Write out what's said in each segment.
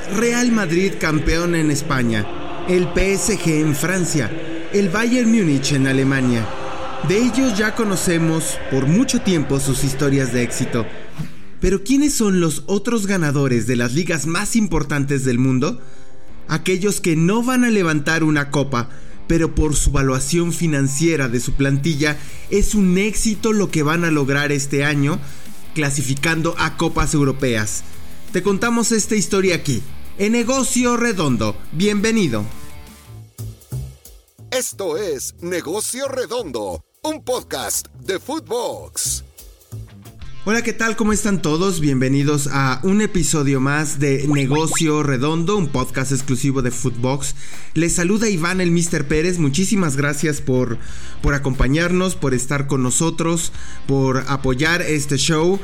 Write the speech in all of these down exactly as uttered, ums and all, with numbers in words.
Real Madrid campeón en España, el P S G en Francia, el Bayern Múnich en Alemania. De ellos ya conocemos por mucho tiempo sus historias de éxito. Pero ¿quiénes son los otros ganadores de las ligas más importantes del mundo? Aquellos que no van a levantar una copa, pero por su valuación financiera de su plantilla es un éxito lo que van a lograr este año clasificando a copas europeas. Te contamos esta historia aquí, en Negocio Redondo. Bienvenido. Esto es Negocio Redondo, un podcast de Footbox. Hola, ¿qué tal? ¿Cómo están todos? Bienvenidos a un episodio más de Negocio Redondo, un podcast exclusivo de Footbox. Les saluda Iván, el míster Pérez. Muchísimas gracias por, por acompañarnos, por estar con nosotros, por apoyar este show.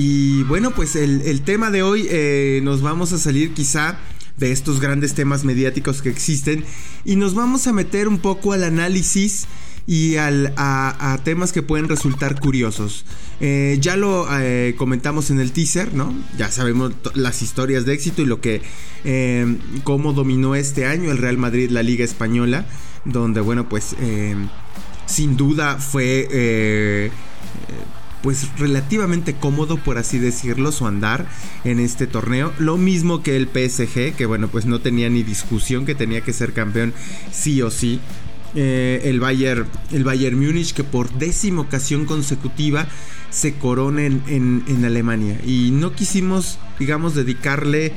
Y bueno, pues el, el tema de hoy eh, nos vamos a salir quizá de estos grandes temas mediáticos que existen y nos vamos a meter un poco al análisis y al, a, a temas que pueden resultar curiosos. Eh, ya lo eh, comentamos en el teaser, ¿no? Ya sabemos t- las historias de éxito y lo que eh, cómo dominó este año el Real Madrid la Liga Española, donde bueno, pues eh, sin duda fue eh, pues relativamente cómodo, por así decirlo, su andar en este torneo. Lo mismo que el P S G, que bueno, pues no tenía ni discusión que tenía que ser campeón sí o sí. Eh, el Bayern, el Bayern Múnich, que por décima ocasión consecutiva se corona en, en, en Alemania. Y no quisimos, digamos, dedicarle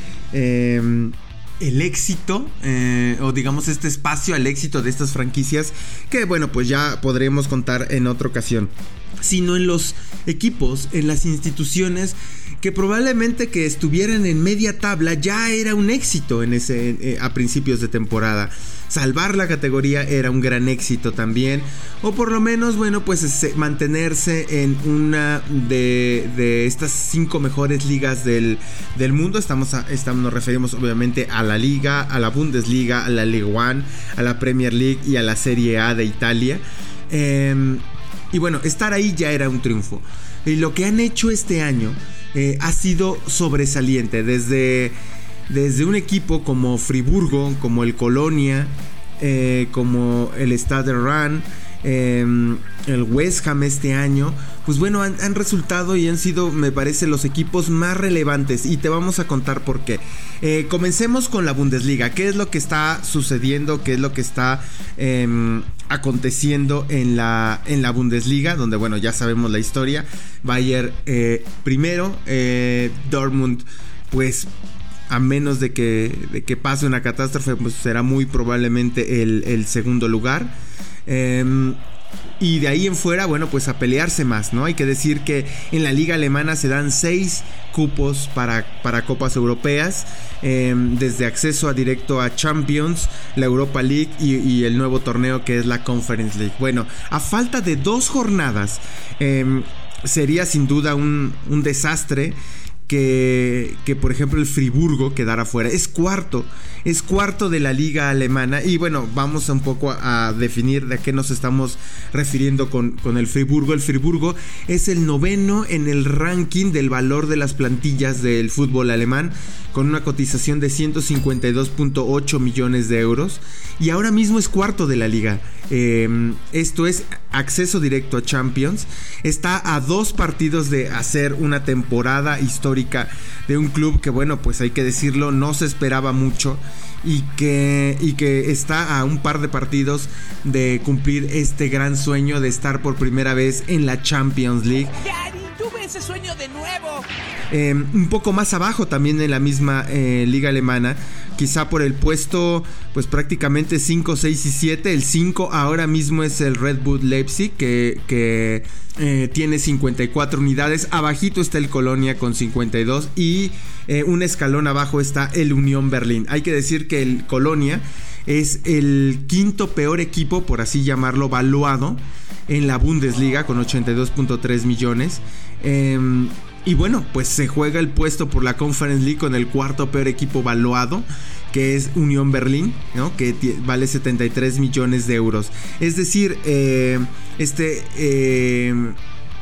eh, el éxito eh, o digamos este espacio al éxito de estas franquicias, que bueno, pues ya podremos contar en otra ocasión, sino en los equipos, en las instituciones que probablemente que estuvieran en media tabla ya era un éxito en ese eh, a principios de temporada. Salvar la categoría era un gran éxito también, o por lo menos, bueno, pues es, mantenerse en una de, de estas cinco mejores ligas del, del mundo. Estamos, a, estamos nos referimos obviamente a la Liga, a la Bundesliga, a la Ligue uno, a la Premier League y a la Serie A de Italia. Eh, y bueno, estar ahí ya era un triunfo. Y lo que han hecho este año eh, ha sido sobresaliente. Desde... Desde un equipo como Friburgo, como el Colonia, eh, como el Stade Rennes, eh, el West Ham este año, pues bueno, han, han resultado y han sido, me parece, los equipos más relevantes. Y te vamos a contar por qué. Eh, comencemos con la Bundesliga. ¿Qué es lo que está sucediendo? ¿Qué es lo que está eh, aconteciendo en la, en la Bundesliga? Donde, bueno, ya sabemos la historia. Bayern eh, primero, eh, Dortmund, pues... a menos de que, de que pase una catástrofe, pues será muy probablemente el, el segundo lugar. Eh, y de ahí en fuera, bueno, pues a pelearse más, ¿no? Hay que decir que en la liga alemana se dan seis cupos para, para copas europeas, eh, desde acceso a directo a Champions, la Europa League y, y el nuevo torneo que es la Conference League. Bueno, a falta de dos jornadas, eh, sería sin duda un, un desastre Que, que por ejemplo el Friburgo quedara fuera. Es cuarto, es cuarto de la liga alemana. Y bueno, vamos un poco a, a definir de a qué nos estamos refiriendo con, con el Friburgo. El Friburgo es el noveno en el ranking del valor de las plantillas del fútbol alemán, con una cotización de ciento cincuenta y dos punto ocho millones de euros. Y ahora mismo es cuarto de la liga. Eh, esto es acceso directo a Champions. Está a dos partidos de hacer una temporada histórica de un club que, bueno, pues hay que decirlo, no se esperaba mucho y que, y que está a un par de partidos de cumplir este gran sueño de estar por primera vez en la Champions League. Daddy, tuve ese sueño de nuevo. Eh, un poco más abajo también en la misma eh, liga alemana, quizá por el puesto pues prácticamente cinco, seis y siete. El cinco ahora mismo es el Red Bull Leipzig, que, que eh, tiene cincuenta y cuatro unidades. Abajito está el Colonia con cincuenta y dos y eh, un escalón abajo está el Unión Berlín. Hay que decir que el Colonia es el quinto peor equipo, por así llamarlo, valuado en la Bundesliga con ochenta y dos punto tres millones. Eh, y bueno, pues se juega el puesto por la Conference League con el cuarto peor equipo valuado, que es Unión Berlín, ¿no? Que t- vale setenta y tres millones de euros. Es decir, eh, este... Eh,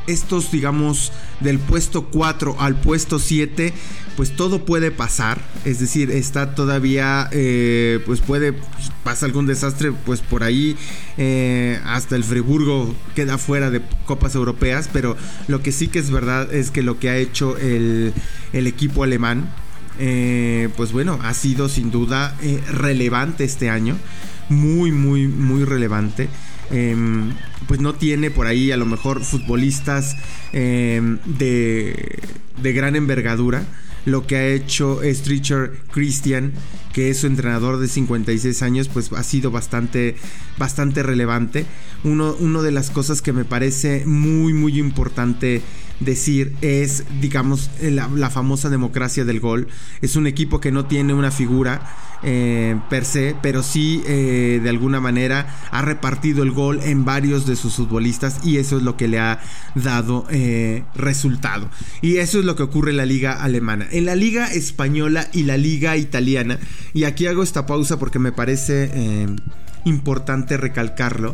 estos, digamos, del puesto cuatro al puesto siete, pues todo puede pasar. Es decir, está todavía, eh, pues puede pasar algún desastre, pues por ahí eh, hasta el Friburgo queda fuera de copas europeas. Pero lo que sí que es verdad es que lo que ha hecho el, el equipo alemán, eh, pues bueno, ha sido sin duda eh, relevante este año. Muy, muy, muy relevante. Eh, pues no tiene por ahí a lo mejor futbolistas eh, de, de gran envergadura. Lo que ha hecho Streicher Christian, que es su entrenador de cincuenta y seis años, pues ha sido bastante, bastante relevante. Uno, uno de las cosas que me parece muy, muy importante decir es, digamos, la, la famosa democracia del gol. Es un equipo que no tiene una figura eh, per se, pero sí eh, de alguna manera ha repartido el gol en varios de sus futbolistas, y eso es lo que le ha dado eh, resultado. Y eso es lo que ocurre en la liga alemana. En la liga española y la liga italiana, y aquí hago esta pausa porque me parece eh, importante recalcarlo,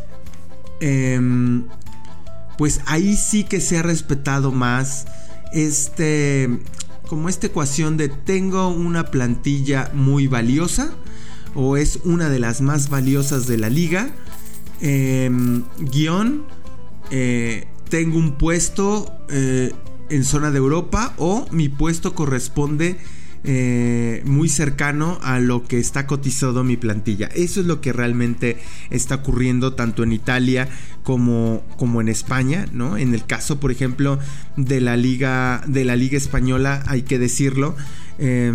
eh, pues ahí sí que se ha respetado más este, como esta ecuación de tengo una plantilla muy valiosa, o es una de las más valiosas de la liga, eh, guión, eh, tengo un puesto eh, en zona de Europa, o mi puesto corresponde Eh, muy cercano a lo que está cotizado mi plantilla. Eso es lo que realmente está ocurriendo tanto en Italia como, como en España, ¿no? En el caso, por ejemplo, de la liga de la liga española, hay que decirlo, eh,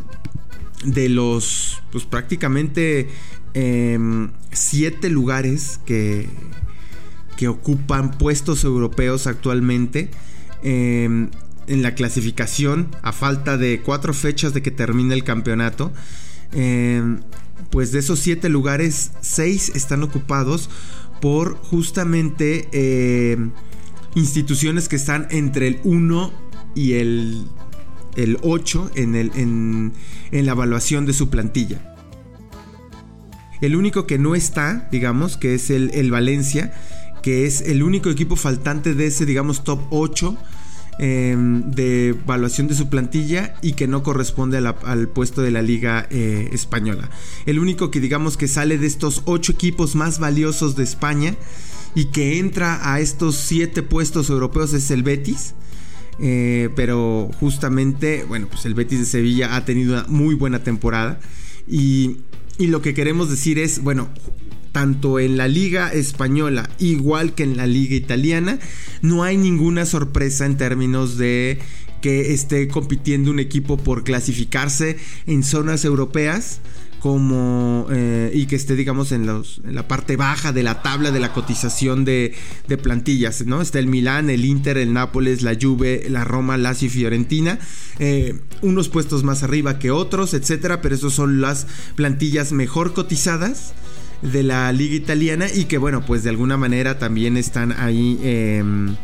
de los, pues prácticamente eh, siete lugares que que ocupan puestos europeos actualmente, eh, en la clasificación, a falta de cuatro fechas de que termine el campeonato, eh, pues de esos siete lugares, seis están ocupados por justamente eh, instituciones que están entre el uno y el, el ocho en, el, en, en la evaluación de su plantilla. El único que no está, digamos, que es el, el Valencia, que es el único equipo faltante de ese, digamos, top ocho Eh, de evaluación de su plantilla, y que no corresponde a la, al puesto de la liga eh, española. El único que digamos que sale de estos ocho equipos más valiosos de España y que entra a estos siete puestos europeos es el Betis. Eh, pero justamente, bueno, pues el Betis de Sevilla ha tenido una muy buena temporada, y, y lo que queremos decir es, bueno, tanto en la liga española igual que en la liga italiana, no hay ninguna sorpresa en términos de que esté compitiendo un equipo por clasificarse en zonas europeas, como eh, y que esté, digamos, en, los, en la parte baja de la tabla de la cotización de, de plantillas, ¿no? Está el Milán, el Inter, el Nápoles, la Juve, la Roma, Lazio y Fiorentina, eh, unos puestos más arriba que otros, etcétera, pero esos son las plantillas mejor cotizadas de la liga italiana, y que, bueno, pues de alguna manera también están ahí eh,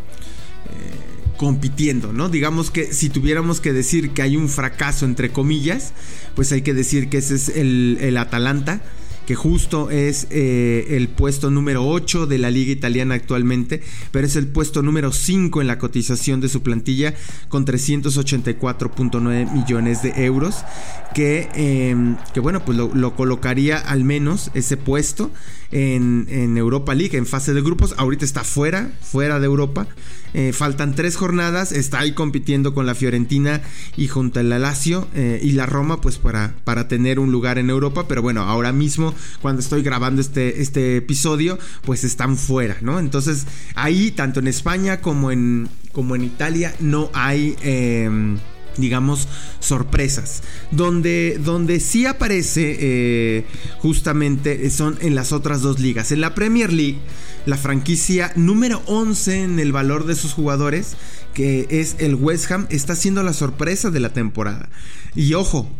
eh, compitiendo, ¿no? Digamos que si tuviéramos que decir que hay un fracaso, entre comillas, pues hay que decir que ese es el, el Atalanta, que justo es eh, el puesto número ocho de la liga italiana actualmente, pero es el puesto número cinco en la cotización de su plantilla, con trescientos ochenta y cuatro punto nueve millones de euros, que, eh, que bueno, pues lo, lo colocaría al menos ese puesto en, en Europa League, en fase de grupos. Ahorita está fuera, fuera de Europa. Eh, faltan tres jornadas, está ahí compitiendo con la Fiorentina y junto a la Lazio eh, y la Roma, pues para, para tener un lugar en Europa. Pero bueno, ahora mismo, cuando estoy grabando este, este episodio, pues están fuera, ¿no? Entonces ahí, tanto en España como en, como en Italia, no hay eh, digamos, sorpresas. Donde, donde sí aparece eh, justamente son en las otras dos ligas. En la Premier League, la franquicia número once en el valor de sus jugadores, que es el West Ham, está siendo la sorpresa de la temporada. Y ojo,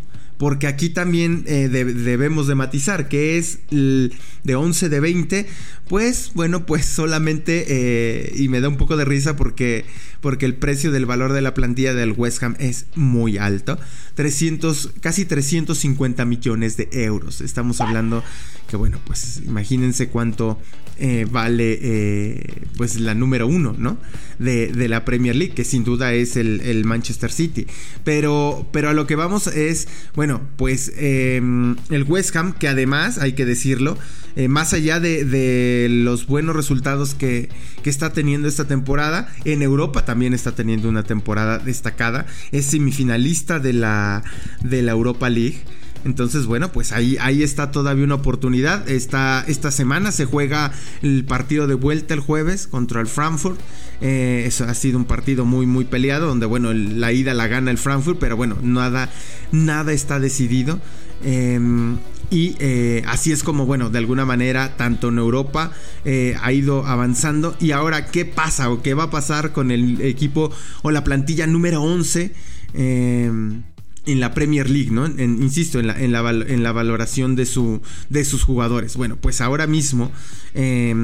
porque aquí también eh, de, debemos de matizar que es el, de once de veinte, pues bueno, pues solamente, eh, y me da un poco de risa porque, porque el precio del valor de la plantilla del West Ham es muy alto, trescientos, casi trescientos cincuenta millones de euros. Estamos hablando que bueno, pues imagínense cuánto eh, vale eh, pues la número uno, ¿no? De, de la Premier League, que sin duda es el, el Manchester City. Pero, pero a lo que vamos es, bueno, pues eh, el West Ham, que además, hay que decirlo, eh, más allá de, de los buenos resultados que, que está teniendo esta temporada, en Europa también está teniendo una temporada destacada, es semifinalista de la, de la Europa League. Entonces, bueno, pues ahí, ahí está todavía una oportunidad. Esta, esta semana se juega el partido de vuelta el jueves contra el Frankfurt. Eh, eso ha sido un partido muy, muy peleado, donde, bueno, el, la ida la gana el Frankfurt, pero bueno, nada, nada está decidido. Eh, y eh, así es como, bueno, de alguna manera, tanto en Europa eh, ha ido avanzando. Y ahora, ¿qué pasa o qué va a pasar con el equipo o la plantilla número once? Eh... en la Premier League, ¿no? En, insisto, en la, en, la, en la valoración de, su, de sus jugadores. Bueno, pues ahora mismo, eh,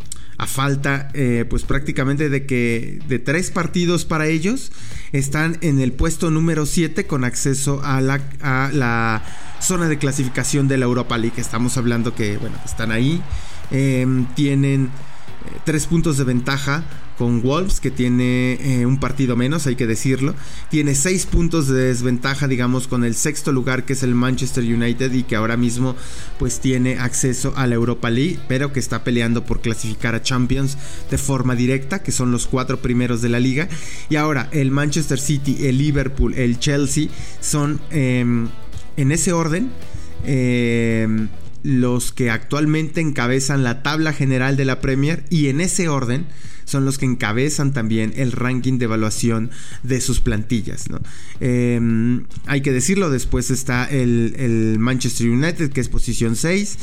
a falta, eh, pues prácticamente de que de tres partidos para ellos, están en el puesto número siete con acceso a la, a la zona de clasificación de la Europa League. Estamos hablando que, bueno, están ahí, eh, tienen eh, tres puntos de ventaja con Wolves, que tiene eh, un partido menos, hay que decirlo. Tiene seis puntos de desventaja, digamos, con el sexto lugar, que es el Manchester United, y que ahora mismo pues tiene acceso a la Europa League, pero que está peleando por clasificar a Champions de forma directa, que son los cuatro primeros de la liga. Y ahora el Manchester City, el Liverpool, el Chelsea son eh, en ese orden eh, los que actualmente encabezan la tabla general de la Premier, y en ese orden son los que encabezan también el ranking de evaluación de sus plantillas, ¿no? Eh, hay que decirlo, después está el, el Manchester United, que es posición seis,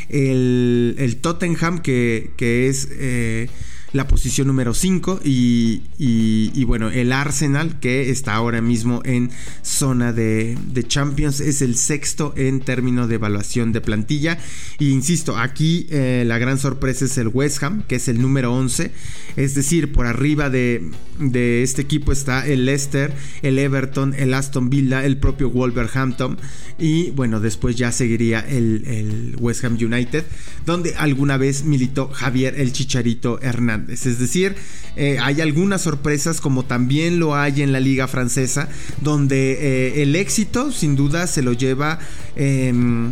el, el Tottenham, que, que es eh, la posición número cinco, y, y, y bueno, el Arsenal, que está ahora mismo en zona de, de Champions, es el sexto en términos de evaluación de plantilla. Y insisto, aquí eh, la gran sorpresa es el West Ham, que es el número once, es decir, por arriba de, de este equipo está el Leicester, el Everton, el Aston Villa, el propio Wolverhampton, y bueno, después ya seguiría el, el West Ham United, donde alguna vez militó Javier el Chicharito Hernández. Es decir, eh, hay algunas sorpresas, como también lo hay en la liga francesa, donde eh, el éxito sin duda se lo lleva eh,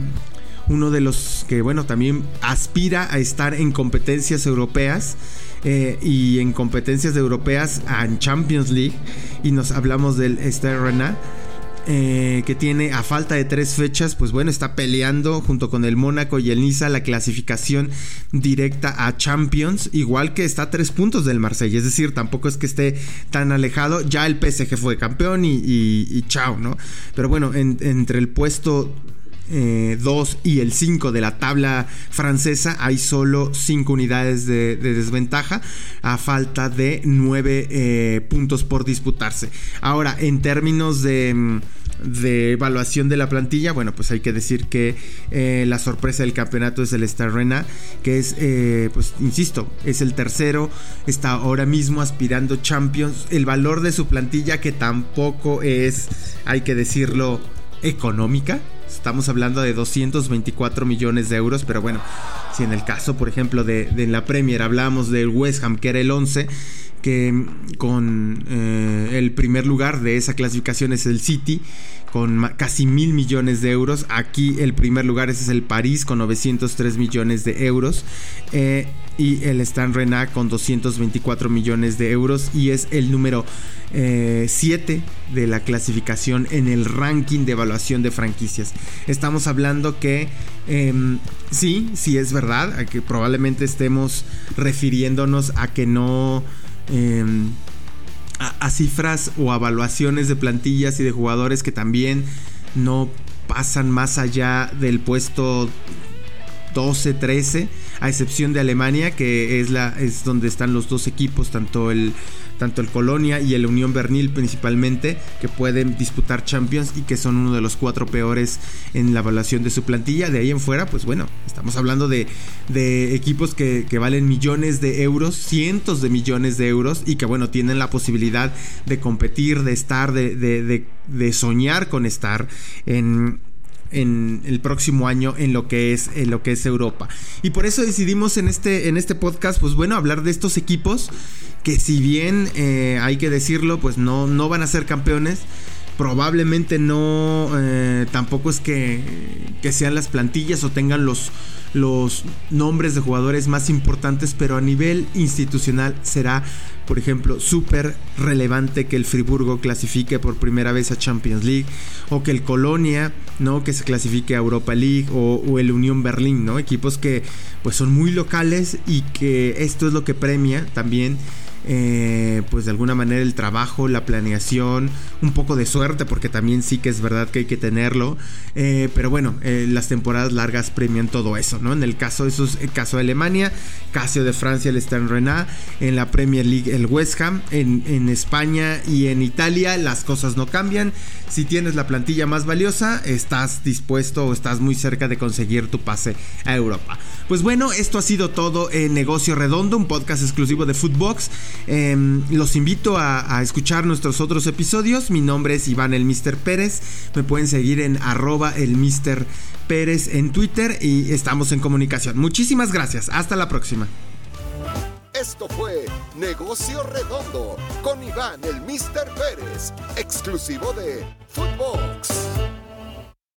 uno de los que, bueno, también aspira a estar en competencias europeas, eh, y en competencias europeas en Champions League, y nos hablamos del Stade Rennais, Eh, que tiene, a falta de tres fechas, pues bueno, está peleando junto con el Mónaco y el Niza la clasificación directa a Champions, igual que está a tres puntos del Marsella. Es decir, tampoco es que esté tan alejado. Ya el P S G fue campeón y, y, y chao, ¿no? Pero bueno, en, entre el puesto Eh, dos y el cinco de la tabla francesa hay solo cinco unidades de, de desventaja, a falta de nueve eh, puntos por disputarse. Ahora, en términos de, de evaluación de la plantilla, bueno, pues hay que decir que eh, la sorpresa del campeonato es el Stade Rennais, que es, eh, pues insisto, es el tercero, está ahora mismo aspirando Champions. El valor de su plantilla, que tampoco es, hay que decirlo, económica. Estamos hablando de doscientos veinticuatro millones de euros, pero bueno, si en el caso, por ejemplo, de, de la Premier hablamos del West Ham, que era el once, que con eh, el primer lugar de esa clasificación es el City, con casi mil millones de euros. Aquí el primer lugar ese es el París, con novecientos tres millones de euros, eh, y el Stade Rennais con doscientos veinticuatro millones de euros, y es el número siete eh, de la clasificación en el ranking de evaluación de franquicias. Estamos hablando que eh, sí, sí es verdad, a que probablemente estemos refiriéndonos a que no eh, a, a cifras o evaluaciones de plantillas y de jugadores que también no pasan más allá del puesto doce, trece, a excepción de Alemania, que es la es donde están los dos equipos, tanto el tanto el Colonia y el Unión Berlín principalmente, que pueden disputar Champions y que son uno de los cuatro peores en la evaluación de su plantilla. De ahí en fuera, pues bueno, estamos hablando de, de equipos que, que valen millones de euros, cientos de millones de euros, y que bueno, tienen la posibilidad de competir, de estar, de, de, de, de soñar con estar en... en el próximo año en lo que es en lo que es Europa. Y por eso decidimos en este en este podcast, pues bueno, hablar de estos equipos que, si bien eh, hay que decirlo, pues no no van a ser campeones. Probablemente no eh, tampoco es que, que sean las plantillas o tengan los los nombres de jugadores más importantes, pero a nivel institucional será, por ejemplo, súper relevante que el Friburgo clasifique por primera vez a Champions League, o que el Colonia, ¿no?, que se clasifique a Europa League, o, o el Unión Berlín, ¿no? Equipos que pues son muy locales y que esto es lo que premia también. Eh, pues de alguna manera el trabajo, la planeación, un poco de suerte, porque también sí que es verdad que hay que tenerlo, eh, pero bueno, eh, las temporadas largas premian todo eso, ¿no? En el caso, eso es el caso de Alemania, caso de Francia, el Stade Rennais, en la Premier League el West Ham, en, en España y en Italia las cosas no cambian. Si tienes la plantilla más valiosa, estás dispuesto o estás muy cerca de conseguir tu pase a Europa. Pues bueno, esto ha sido todo en Negocio Redondo, un podcast exclusivo de Footbox. Eh, los invito a, a escuchar nuestros otros episodios. Mi nombre es Iván el míster Pérez. Me pueden seguir en arroba el míster Pérez en Twitter y estamos en comunicación. Muchísimas gracias. Hasta la próxima. Esto fue Negocio Redondo con Iván el míster Pérez, exclusivo de Footbox.